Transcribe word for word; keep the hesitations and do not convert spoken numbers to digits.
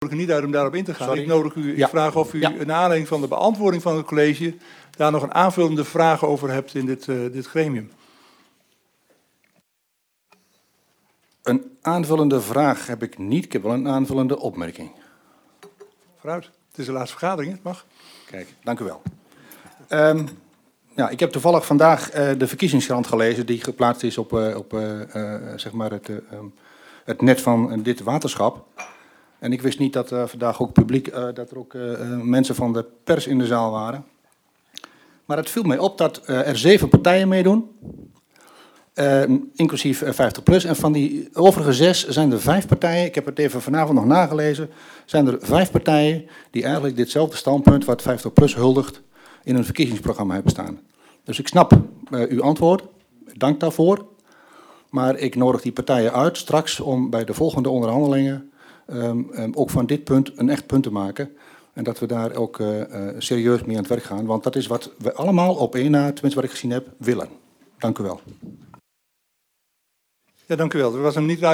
nodig u niet uit om daarop in te gaan. Sorry. Ik nodig u, Ja. ik vraag of u Ja. naar aanleiding van de beantwoording van het college daar nog een aanvullende vraag over hebt in dit, uh, dit gremium. Een aanvullende vraag heb ik niet. Ik heb wel een aanvullende opmerking. Vooruit. Het is de laatste vergadering, het mag. Kijk, dank u wel. Um, ja, ik heb toevallig vandaag uh, de verkiezingskrant gelezen die geplaatst is op, uh, op uh, uh, zeg maar het, uh, um, het net van uh, dit waterschap. En ik wist niet dat uh, vandaag ook publiek, uh, dat er ook uh, uh, mensen van de pers in de zaal waren. Maar het viel mij op dat uh, er zeven partijen meedoen, uh, inclusief uh, vijftig plus. En van die overige zes zijn er vijf partijen, ik heb het even vanavond nog nagelezen, zijn er vijf partijen die eigenlijk ditzelfde standpunt wat vijftig plus huldigt in een verkiezingsprogramma hebben staan. Dus ik snap uh, uw antwoord, dank daarvoor. Maar ik nodig die partijen uit straks om bij de volgende onderhandelingen um, um, ook van dit punt een echt punt te maken. En dat we daar ook uh, uh, serieus mee aan het werk gaan. Want dat is wat we allemaal op één na, tenminste wat ik gezien heb, willen. Dank u wel. Ja, dank u wel. Er was een niet